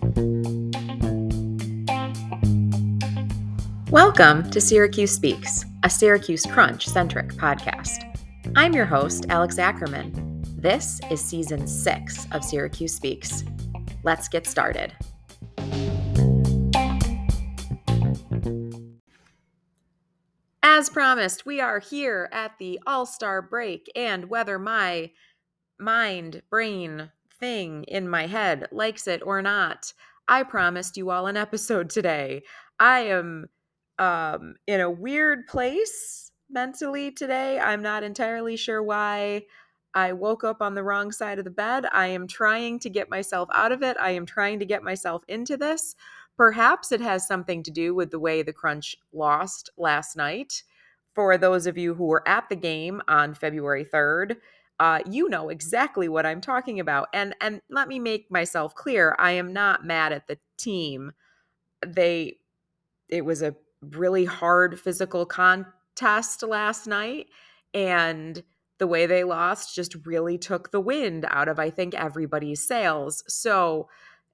Welcome to Syracuse Speaks, a Syracuse Crunch-centric podcast. I'm your host, Alex Ackerman. This is Season 6 of Syracuse Speaks. Let's get started. As promised, we are here at the All-Star break, and whether my brain thing in my head likes it or not, I promised you all an episode today. I am in a weird place mentally today. I'm not entirely sure why I woke up on the wrong side of the bed. I am trying to get myself out of it. I am trying to get myself into this. Perhaps it has something to do with the way the Crunch lost last night. For those of you who were at the game on February 3rd, you know exactly what I'm talking about. And let me make myself clear. I am not mad at the team. It was a really hard physical contest last night, and the way they lost just really took the wind out of, I think, everybody's sails. So,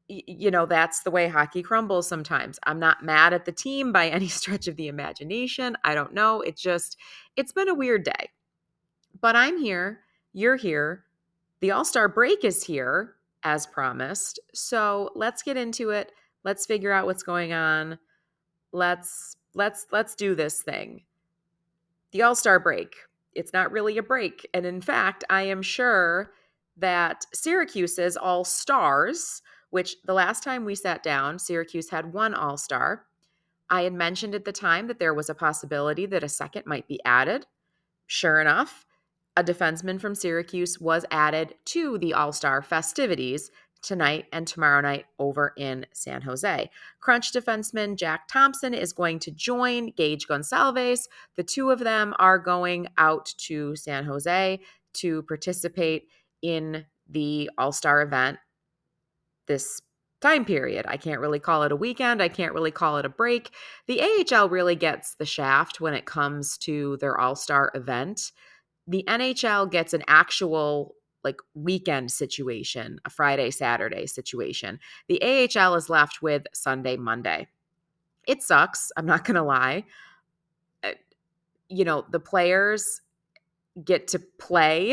that's the way hockey crumbles sometimes. I'm not mad at the team by any stretch of the imagination. I don't know. It's been a weird day. But I'm here. You're here. The All-Star break is here, as promised. So let's get into it. Let's figure out what's going on. Let's do this thing. The All-Star break. It's not really a break. And in fact, I am sure that Syracuse's All-Stars, which the last time we sat down, Syracuse had one All-Star. I had mentioned at the time that there was a possibility that a second might be added. Sure enough, a defenseman from Syracuse was added to the All-Star festivities tonight and tomorrow night over in San Jose. Crunch defenseman Jack Thompson is going to join Gage Gonsalves. The two of them are going out to San Jose to participate in the All-Star event this time period. I can't really call it a weekend. I can't really call it a break. The AHL really gets the shaft when it comes to their All-Star event. The NHL gets an actual weekend situation, a Friday, Saturday situation. The AHL is left with Sunday, Monday. It sucks. I'm not going to lie. The players get to play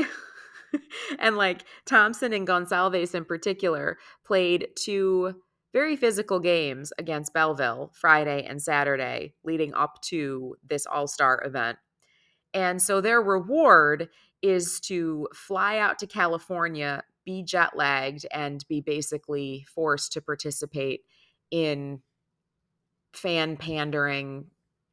and Thompson and Gonsalves in particular played two very physical games against Belleville Friday and Saturday leading up to this All-Star event. And so their reward is to fly out to California, be jet lagged, and be basically forced to participate in fan pandering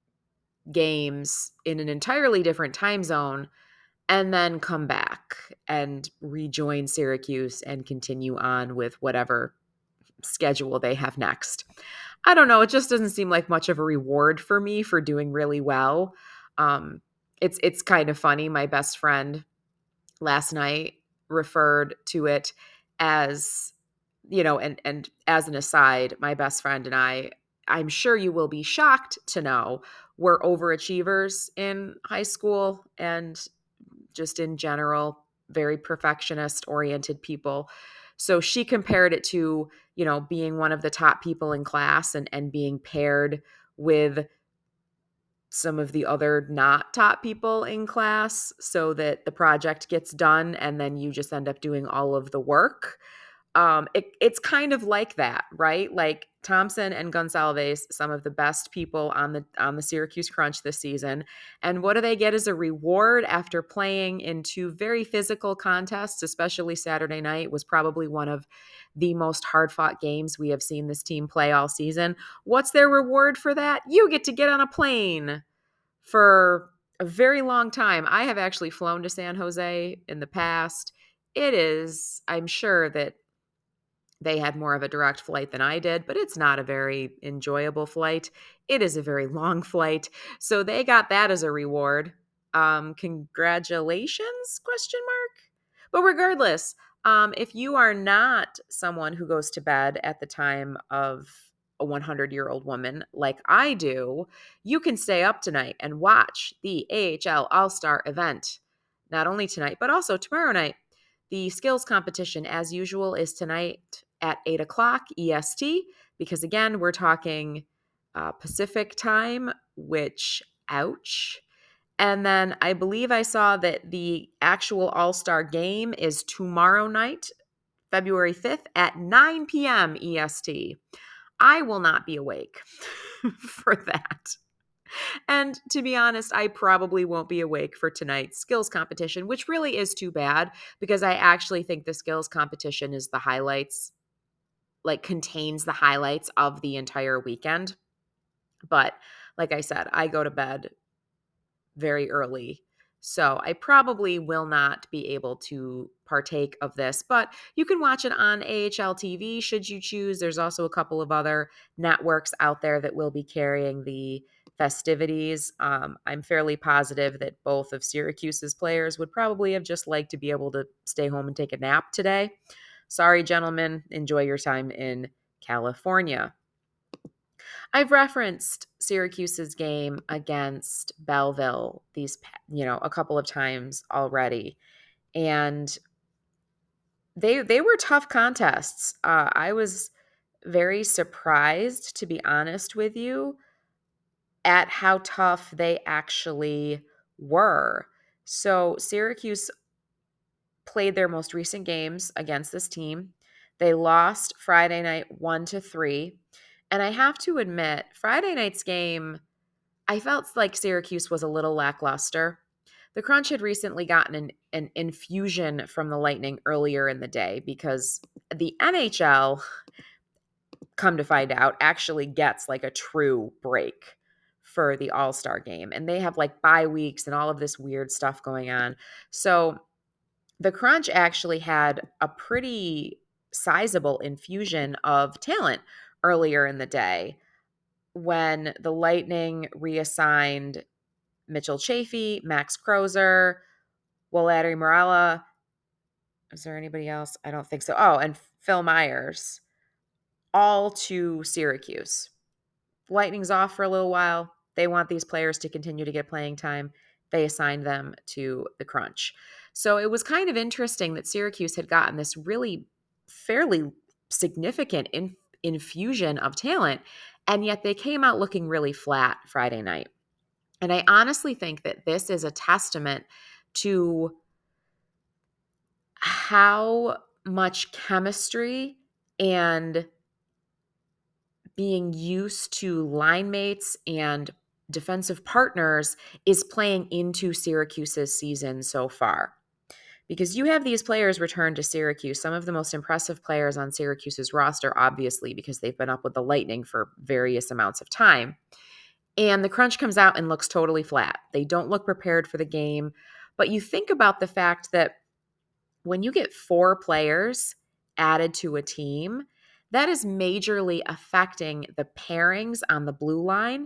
games in an entirely different time zone, and then come back and rejoin Syracuse and continue on with whatever schedule they have next. I don't know. It just doesn't seem like much of a reward for me for doing really well. It's kind of funny. My best friend last night referred to it as, and as an aside, my best friend and I'm sure you will be shocked to know, we're overachievers in high school and just in general, very perfectionist oriented people. So she compared it to, being one of the top people in class and being paired with some of the other not top people in class so that the project gets done and then you just end up doing all of the work. It's kind of like that, right? Like Thompson and Gonsalves, some of the best people on the Syracuse Crunch this season. And what do they get as a reward after playing in two very physical contests, especially Saturday night was probably one of the most hard-fought games we have seen this team play all season. What's their reward for that? You get to get on a plane for a very long time. I have actually flown to San Jose in the past. I'm sure that they had more of a direct flight than I did, but it's not a very enjoyable flight. It is a very long flight. So they got that as a reward. Congratulations, question mark. But regardless, if you are not someone who goes to bed at the time of a 100-year-old woman like I do, you can stay up tonight and watch the AHL All-Star event. Not only tonight, but also tomorrow night. The skills competition, as usual, is tonight at 8 o'clock EST, because again, we're talking Pacific time, which, ouch. And then I believe I saw that the actual All-Star game is tomorrow night, February 5th at 9 p.m. EST. I will not be awake for that. And to be honest, I probably won't be awake for tonight's skills competition, which really is too bad because I actually think the skills competition is the highlights, like contains the highlights of the entire weekend. But like I said, I go to bed very early. So I probably will not be able to partake of this, but you can watch it on AHL TV should you choose. There's also a couple of other networks out there that will be carrying the festivities. I'm fairly positive that both of Syracuse's players would probably have just liked to be able to stay home and take a nap today. Sorry, gentlemen. Enjoy your time in California. I've referenced Syracuse's game against Belleville a couple of times already, and they were tough contests. I was very surprised, to be honest with you, at how tough they actually were. So Syracuse played their most recent games against this team. They lost Friday night 1-3. And I have to admit, Friday night's game, I felt like Syracuse was a little lackluster. The Crunch had recently gotten an infusion from the Lightning earlier in the day because the NHL, come to find out, actually gets like a true break for the All-Star game. And they have like bye weeks and all of this weird stuff going on. So the Crunch actually had a pretty sizable infusion of talent earlier in the day when the Lightning reassigned Mitchell Chaffee, Max Crozer, Walter Morella. Is there anybody else? I don't think so. Oh, and Phil Myers, all to Syracuse. Lightning's off for a little while. They want these players to continue to get playing time. They assigned them to the Crunch. So it was kind of interesting that Syracuse had gotten this really fairly significant infusion of talent, and yet they came out looking really flat Friday night. And I honestly think that this is a testament to how much chemistry and being used to line mates and defensive partners is playing into Syracuse's season so far. Because you have these players return to Syracuse, some of the most impressive players on Syracuse's roster, obviously, because they've been up with the Lightning for various amounts of time. And the Crunch comes out and looks totally flat. They don't look prepared for the game. But you think about the fact that when you get 4 players added to a team, that is majorly affecting the pairings on the blue line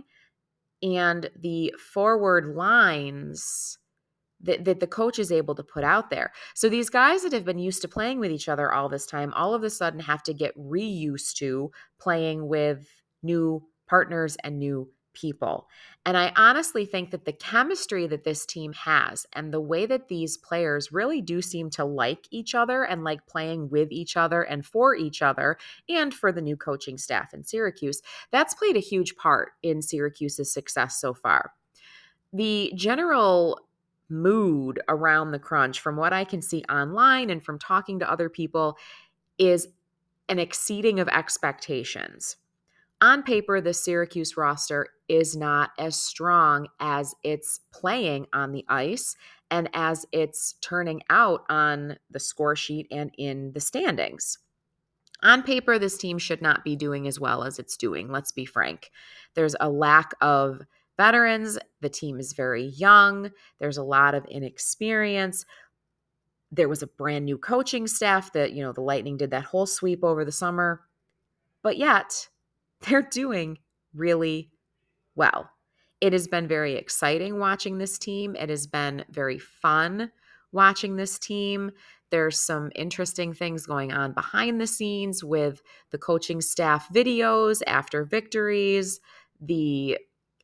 and the forward lines that the coach is able to put out there. So these guys that have been used to playing with each other all this time, all of a sudden have to get reused to playing with new partners and new people. And I honestly think that the chemistry that this team has and the way that these players really do seem to like each other and like playing with each other and for each other and for the new coaching staff in Syracuse, that's played a huge part in Syracuse's success so far. The general mood around the Crunch, from what I can see online and from talking to other people, is an exceeding of expectations. On paper, the Syracuse roster is not as strong as it's playing on the ice and as it's turning out on the score sheet and in the standings. On paper, this team should not be doing as well as it's doing. Let's be frank. There's a lack of veterans. The team is very young. There's a lot of inexperience. There was a brand new coaching staff that, the Lightning did that whole sweep over the summer. But yet, they're doing really well. It has been very exciting watching this team. It has been very fun watching this team. There's some interesting things going on behind the scenes with the coaching staff videos after victories, the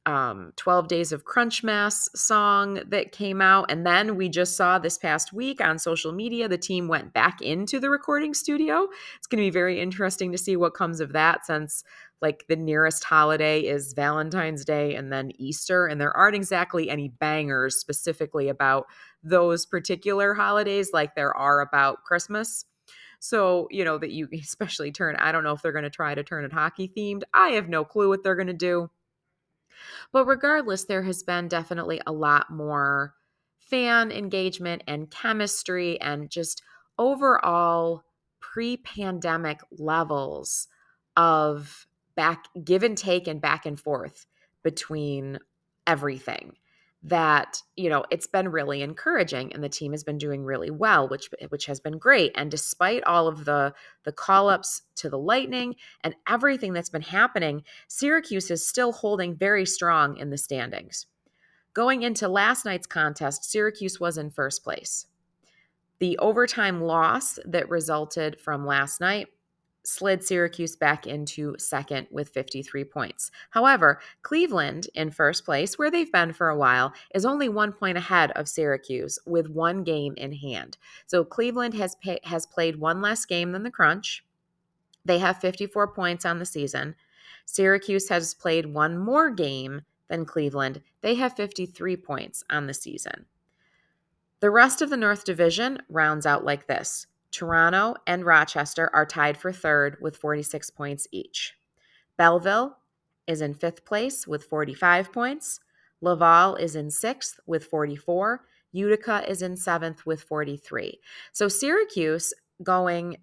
12 Days of Crunchmas song that came out. And then we just saw this past week on social media, the team went back into the recording studio. It's going to be very interesting to see what comes of that, since like the nearest holiday is Valentine's Day and then Easter. And there aren't exactly any bangers specifically about those particular holidays like there are about Christmas. So, that you especially I don't know if they're going to try to turn it hockey themed. I have no clue what they're going to do. But regardless, there has been definitely a lot more fan engagement and chemistry and just overall pre-pandemic levels of give and take and back and forth between everything that, it's been really encouraging, and the team has been doing really well, which has been great. And despite all of the call-ups to the Lightning and everything that's been happening, Syracuse is still holding very strong in the standings. Going into last night's contest, Syracuse was in first place. The overtime loss that resulted from last night slid Syracuse back into second with 53 points. However, Cleveland in first place, where they've been for a while, is only 1 point ahead of Syracuse with one game in hand. So Cleveland has played one less game than the Crunch. They have 54 points on the season. Syracuse has played one more game than Cleveland. They have 53 points on the season. The rest of the North Division rounds out like this. Toronto and Rochester are tied for third with 46 points each. Belleville is in fifth place with 45 points. Laval is in sixth with 44. Utica is in seventh with 43. So Syracuse, going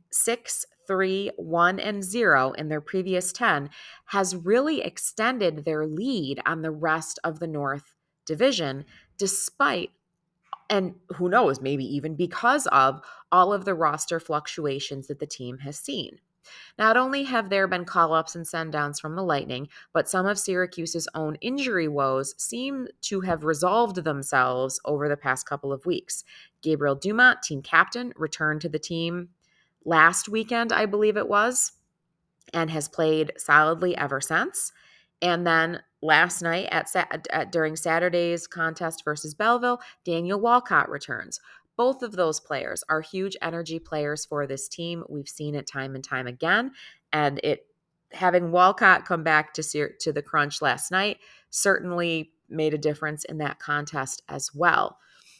6-3-1-0 in their previous 10, has really extended their lead on the rest of the North Division, despite, and who knows, maybe even because of all of the roster fluctuations that the team has seen. Not only have there been call-ups and send-downs from the Lightning, but some of Syracuse's own injury woes seem to have resolved themselves over the past couple of weeks. Gabriel Dumont, team captain, returned to the team last weekend, I believe it was, and has played solidly ever since. And then last night during Saturday's contest versus Belleville, Daniel Walcott returns. Both of those players are huge energy players for this team. We've seen it time and time again. And having Walcott come back to the Crunch last night certainly made a difference in that contest as well.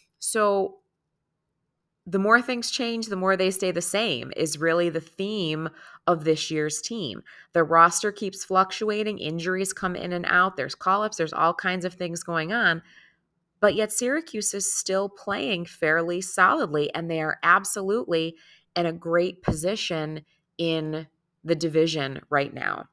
So the more things change, the more they stay the same is really the theme of this year's team. The roster keeps fluctuating. Injuries come in and out. There's call-ups. There's all kinds of things going on. But yet Syracuse is still playing fairly solidly, and they are absolutely in a great position in the division right now.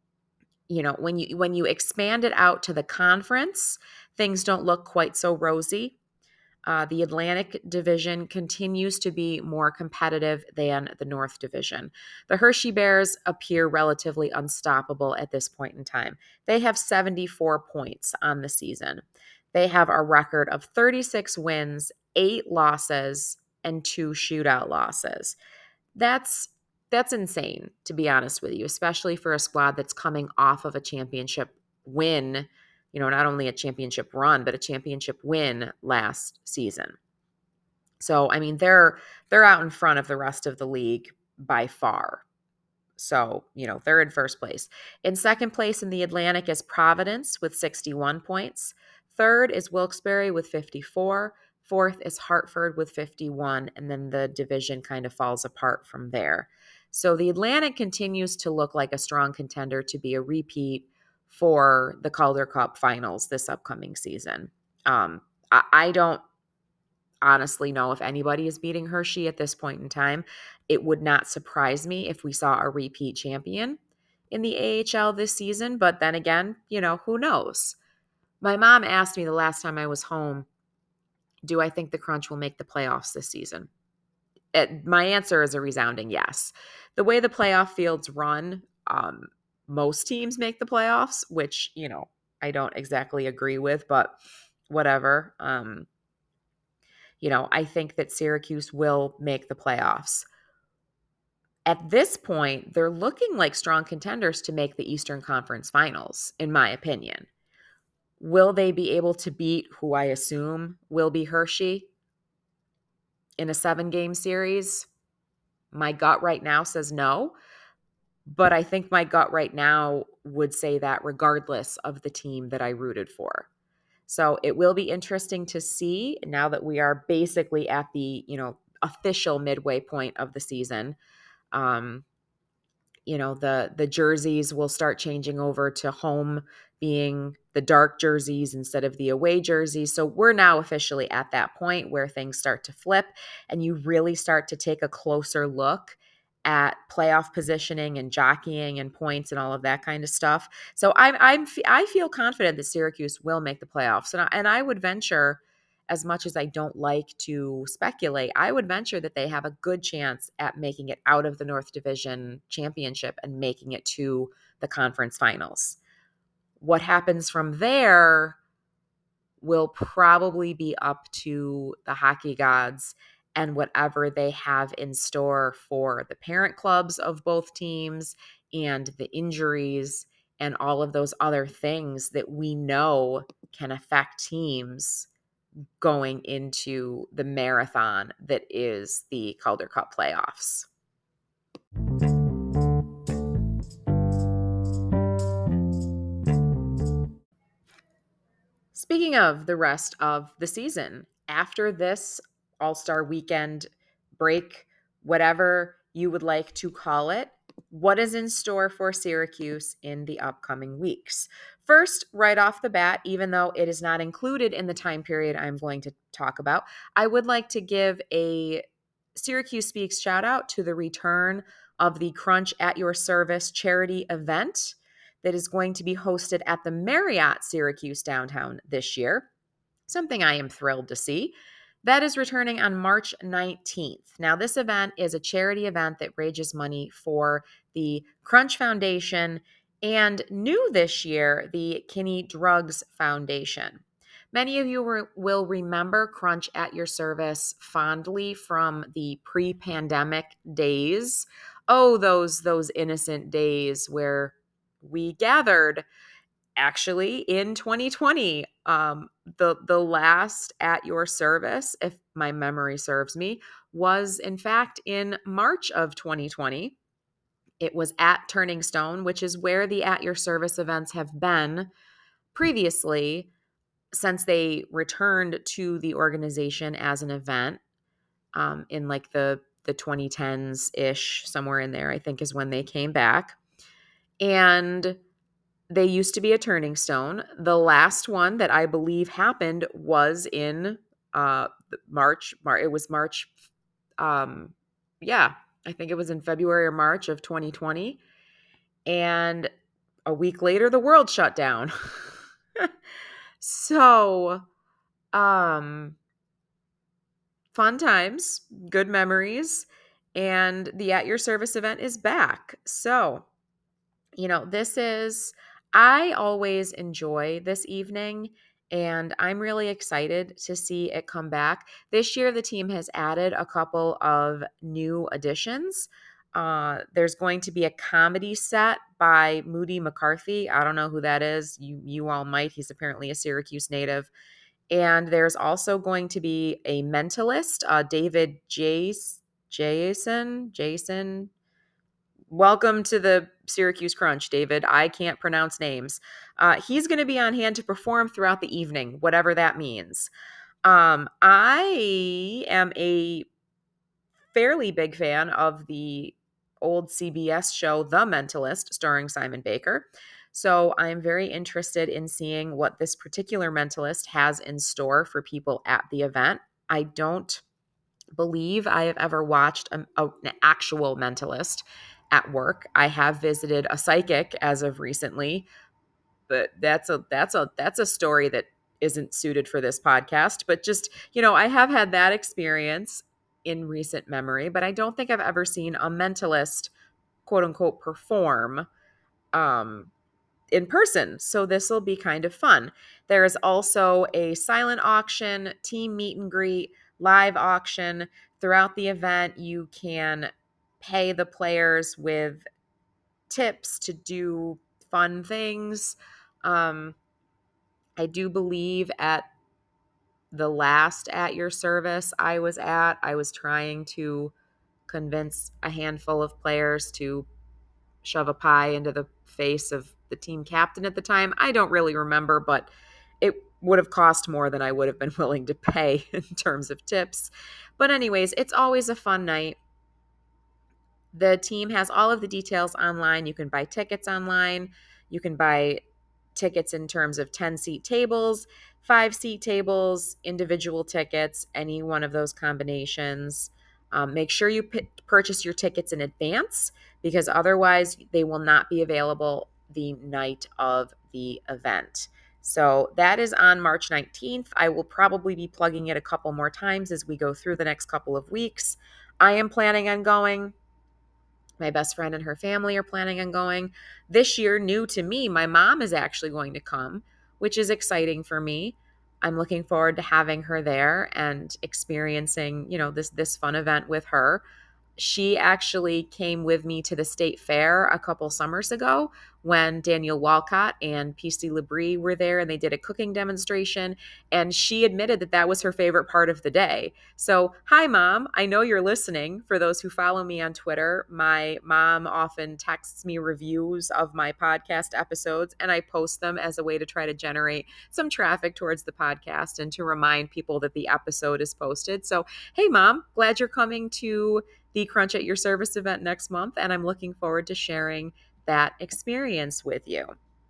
When you expand it out to the conference, things don't look quite so rosy. The Atlantic Division continues to be more competitive than the North Division. The Hershey Bears appear relatively unstoppable at this point in time. They have 74 points on the season. They have a record of 36 wins, 8 losses, and 2 shootout losses. That's insane, to be honest with you, especially for a squad that's coming off of a championship win. Not only a championship run, but a championship win last season. So, I mean, they're out in front of the rest of the league by far. So, they're in first place. In second place in the Atlantic is Providence with 61 points. Third is Wilkes-Barre with 54. Fourth is Hartford with 51. And then the division kind of falls apart from there. So the Atlantic continues to look like a strong contender to be a repeat for the Calder Cup finals this upcoming season. I don't honestly know if anybody is beating Hershey at this point in time. It would not surprise me if we saw a repeat champion in the AHL this season, but then again, who knows? My mom asked me the last time I was home, do I think the Crunch will make the playoffs this season? My answer is a resounding yes. The way the playoff fields run, most teams make the playoffs, which, I don't exactly agree with, but whatever. I think that Syracuse will make the playoffs. At this point, they're looking like strong contenders to make the Eastern Conference Finals, in my opinion. Will they be able to beat who I assume will be Hershey in a 7-game series? My gut right now says no, but I think my gut right now would say that regardless of the team that I rooted for. So it will be interesting to see now that we are basically at the, official midway point of the season. Um, the jerseys will start changing over to home being the dark jerseys instead of the away jerseys. So we're now officially at that point where things start to flip and you really start to take a closer look at playoff positioning and jockeying and points and all of that kind of stuff. So I feel confident that Syracuse will make the playoffs, and I would venture, as much as I don't like to speculate, I would venture that they have a good chance at making it out of the North Division Championship and making it to the conference finals. What happens from there will probably be up to the hockey gods and whatever they have in store for the parent clubs of both teams and the injuries and all of those other things that we know can affect teams going into the marathon that is the Calder Cup playoffs. Speaking of the rest of the season, after this All-Star weekend break, whatever you would like to call it, what is in store for Syracuse in the upcoming weeks? First, right off the bat, even though it is not included in the time period I'm going to talk about, I would like to give a Syracuse Speaks shout out to the return of the Crunch at Your Service charity event that is going to be hosted at the Marriott Syracuse downtown this year. Something I am thrilled to see. That is returning on March 19th. Now, this event is a charity event that raises money for the Crunch Foundation and new this year, the Kinney Drugs Foundation. Many of you will remember Crunch at Your Service fondly from the pre-pandemic days. Oh, those innocent days where we gathered actually in 2020. The last At Your Service, if my memory serves me, was in fact in March of 2020. It was at Turning Stone, which is where the At Your Service events have been previously since they returned to the organization as an event in like the 2010s ish, somewhere in there, I think is when they came back. And they used to be a Turning Stone. The last one that I believe happened was in March. It was March. Yeah, I think it was in February or March of 2020. And a week later, the world shut down. So, fun times, good memories, and the At Your Service event is back. So, I always enjoy this evening, and I'm really excited to see it come back. This year, the team has added a couple of new additions. There's going to be a comedy set by Moody McCarthy. I don't know who that is. You all might. He's apparently a Syracuse native. And there's also going to be a mentalist, David Jason. Welcome to the Syracuse Crunch, David. I can't pronounce names. He's going to be on hand to perform throughout the evening, whatever that means. I am a fairly big fan of the old CBS show, The Mentalist, starring Simon Baker. So I'm very interested in seeing what this particular mentalist has in store for people at the event. I don't believe I have ever watched an actual mentalist at work. I have visited a psychic as of recently, but that's a story that isn't suited for this podcast. But just, I have had that experience in recent memory, but I don't think I've ever seen a mentalist, quote unquote, perform in person. So this will be kind of fun. There is also a silent auction, team meet and greet, live auction. Throughout the event, you can pay the players with tips to do fun things. I do believe at the last At Your Service I was at, I was trying to convince a handful of players to shove a pie into the face of the team captain at the time. I don't really remember, but it would have cost more than I would have been willing to pay in terms of tips. But, anyways, it's always a fun night. The team has all of the details online. You can buy tickets online. You can buy tickets in terms of 10-seat tables, 5-seat tables, individual tickets, any one of those combinations. Make sure you purchase your tickets in advance because otherwise they will not be available the night of the event. So that is on March 19th. I will probably be plugging it a couple more times as we go through the next couple of weeks. I am planning on going. My best friend and her family are planning on going. This year, new to me, my mom is actually going to come, which is exciting for me. I'm looking forward to having her there and experiencing, this fun event with her. She actually came with me to the state fair a couple summers ago when Daniel Walcott and PC Labrie were there and they did a cooking demonstration. And she admitted that that was her favorite part of the day. So, hi, Mom. I know you're listening. For those who follow me on Twitter, my mom often texts me reviews of my podcast episodes, and I post them as a way to try to generate some traffic towards the podcast and to remind people that the episode is posted. So, hey, Mom, glad you're coming to the Crunch at Your Service event next month, and I'm looking forward to sharing that experience with you.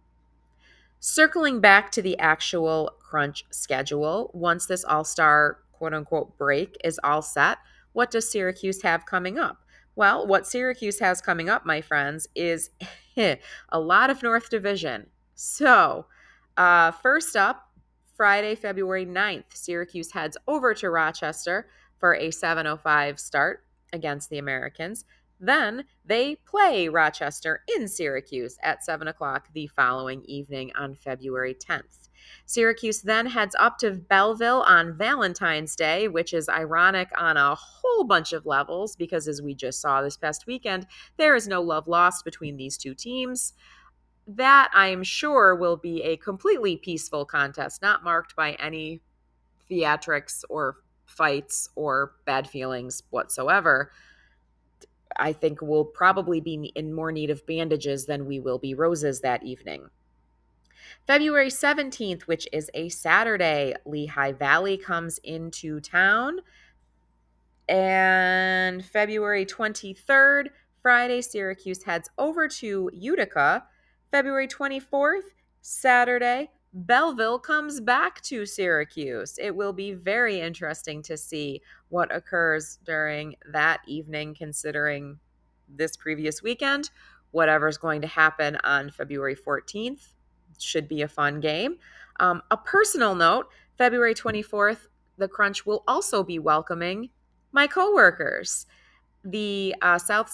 Circling back to the actual Crunch schedule, once this All-Star quote-unquote break is all set, what does Syracuse have coming up? Well, what Syracuse has coming up, my friends, is a lot of North Division. So, first up, Friday, February 9th, Syracuse heads over to Rochester for a 7:05 start against the Americans. Then they play Rochester in Syracuse at 7 o'clock the following evening on February 10th. Syracuse then heads up to Belleville on Valentine's Day, which is ironic on a whole bunch of levels because, as we just saw this past weekend, there is no love lost between these two teams. That, I am sure, will be a completely peaceful contest, not marked by any theatrics or fights or bad feelings whatsoever. I think we'll probably be in more need of bandages than we will be roses that evening. February 17th, which is a Saturday, Lehigh Valley comes into town. And February 23rd, Friday, Syracuse heads over to Utica. February 24th, Saturday, Belleville comes back to Syracuse. It will be very interesting to see what occurs during that evening, considering this previous weekend. Whatever's going to happen on February 14th should be a fun game. A personal note, February 24th, the Crunch will also be welcoming my coworkers. The South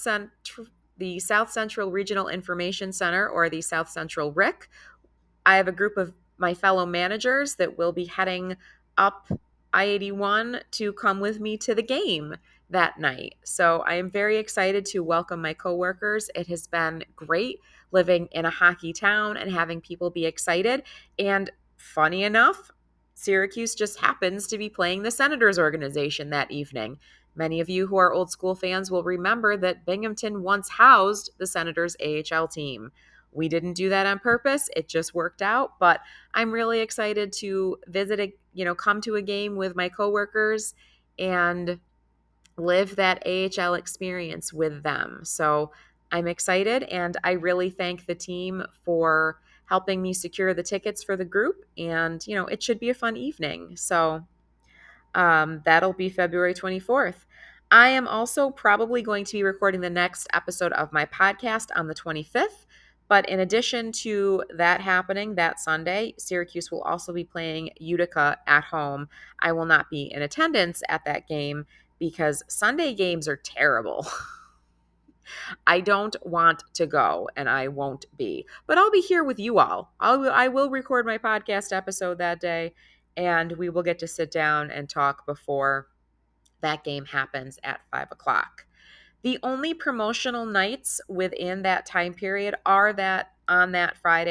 Central Regional Information Center, or the South Central RIC. I have a group of my fellow managers that will be heading up I-81 to come with me to the game that night. So I am very excited to welcome my coworkers. It has been great living in a hockey town and having people be excited. And funny enough, Syracuse just happens to be playing the Senators organization that evening. Many of you who are old school fans will remember that Binghamton once housed the Senators AHL team. We didn't do that on purpose. It just worked out. But I'm really excited to come to a game with my coworkers and live that AHL experience with them. So I'm excited, and I really thank the team for helping me secure the tickets for the group. And, it should be a fun evening. So that'll be February 24th. I am also probably going to be recording the next episode of my podcast on the 25th. But in addition to that happening that Sunday, Syracuse will also be playing Utica at home. I will not be in attendance at that game because Sunday games are terrible. I don't want to go, and I won't be. But I'll be here with you all. I will record my podcast episode that day, and we will get to sit down and talk before that game happens at 5 o'clock. The only promotional nights within that time period are that on that Friday,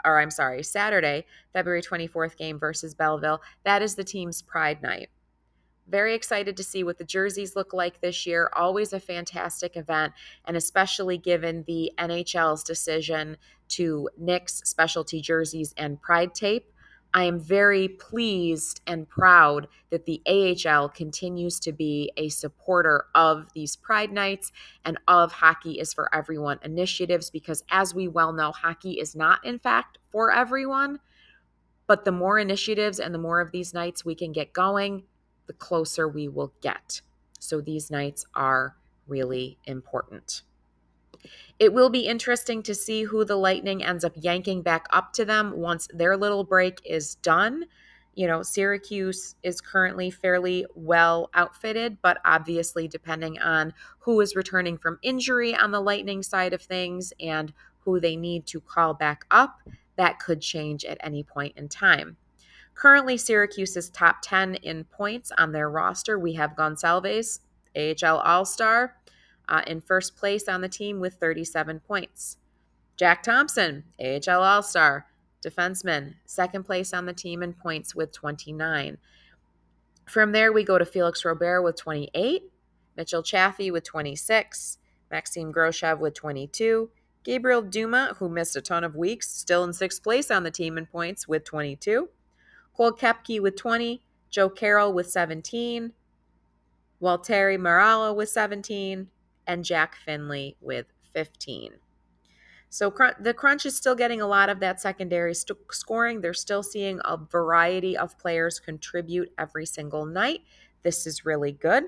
Saturday, February 24th game versus Belleville. That is the team's Pride Night. Very excited to see what the jerseys look like this year. Always a fantastic event, and especially given the NHL's decision to nix specialty jerseys and Pride tape. I am very pleased and proud that the AHL continues to be a supporter of these Pride Nights and of Hockey is for Everyone initiatives, because as we well know, hockey is not, in fact, for everyone. But the more initiatives and the more of these nights we can get going, the closer we will get. So these nights are really important. It will be interesting to see who the Lightning ends up yanking back up to them once their little break is done. Syracuse is currently fairly well outfitted, but obviously depending on who is returning from injury on the Lightning side of things and who they need to call back up, that could change at any point in time. Currently, Syracuse is top 10 in points on their roster. We have Gonçalves, AHL All-Star, in first place on the team with 37 points. Jack Thompson, AHL All-Star, defenseman, second place on the team in points with 29. From there, we go to Felix Robert with 28, Mitchell Chaffee with 26, Maxime Groshev with 22, Gabriel Duma, who missed a ton of weeks, still in sixth place on the team in points with 22, Cole Koepke with 20, Joe Carroll with 17, Waltteri Maralla with 17, and Jack Finley with 15. So the Crunch is still getting a lot of that secondary scoring. They're still seeing a variety of players contribute every single night. This is really good.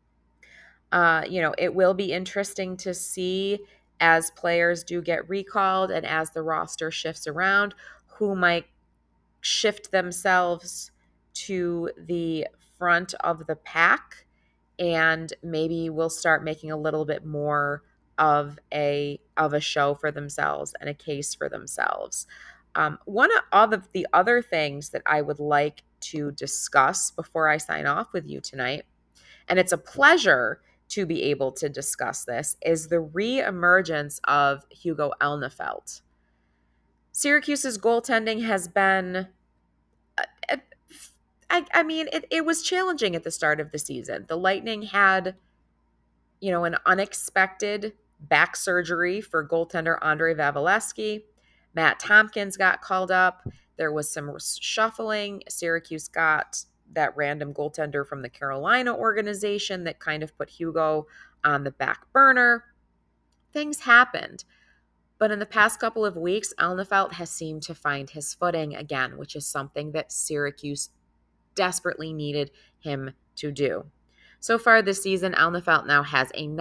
It will be interesting to see as players do get recalled and as the roster shifts around, who might shift themselves to the front of the pack, and maybe we'll start making a little bit more of a show for themselves and a case for themselves. One of the other things that I would like to discuss before I sign off with you tonight, and it's a pleasure to be able to discuss this, is the reemergence of Hugo Elnefelt. Syracuse's goaltending has been, it was challenging at the start of the season. The Lightning had, an unexpected back surgery for goaltender Andrei Vasilevskiy. Matt Tompkins got called up. There was some shuffling. Syracuse got that random goaltender from the Carolina organization that kind of put Hugo on the back burner. Things happened. But in the past couple of weeks, Elnefelt has seemed to find his footing again, which is something that Syracuse desperately needed him to do. So far this season, Elnefelt now has a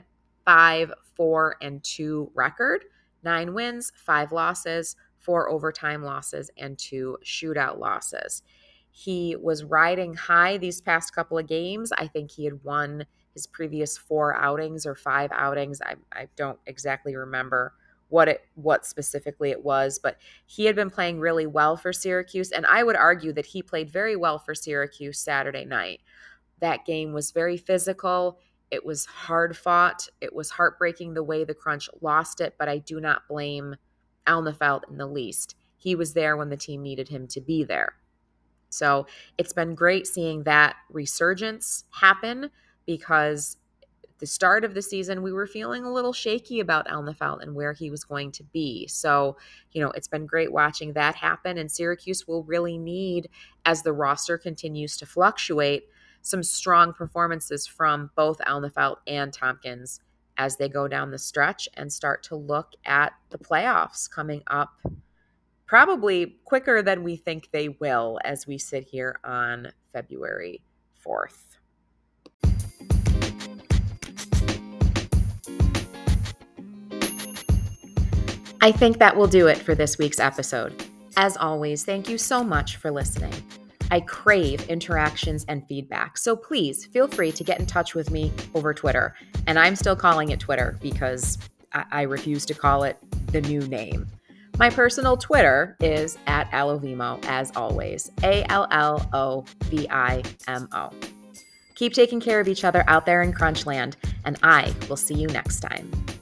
9-5-4-2 record, 9 wins, 5 losses, 4 overtime losses, and 2 shootout losses. He was riding high these past couple of games. I think he had won his previous 4 outings or 5 outings. I don't exactly remember what specifically it was, but he had been playing really well for Syracuse, and I would argue that he played very well for Syracuse Saturday night. That game was very physical. It was hard fought. It was heartbreaking the way the Crunch lost it, but I do not blame Elnefelt in the least. He was there when the team needed him to be there. So it's been great seeing that resurgence happen, because the start of the season, we were feeling a little shaky about Elnefelt and where he was going to be. So, it's been great watching that happen, and Syracuse will really need, as the roster continues to fluctuate, some strong performances from both Elnefelt and Tompkins as they go down the stretch and start to look at the playoffs coming up probably quicker than we think they will as we sit here on February 4th. I think that will do it for this week's episode. As always, thank you so much for listening. I crave interactions and feedback, so please feel free to get in touch with me over Twitter. And I'm still calling it Twitter because I refuse to call it the new name. My personal Twitter is @Allovimo, as always, ALLOVIMO. Keep taking care of each other out there in Crunchland, and I will see you next time.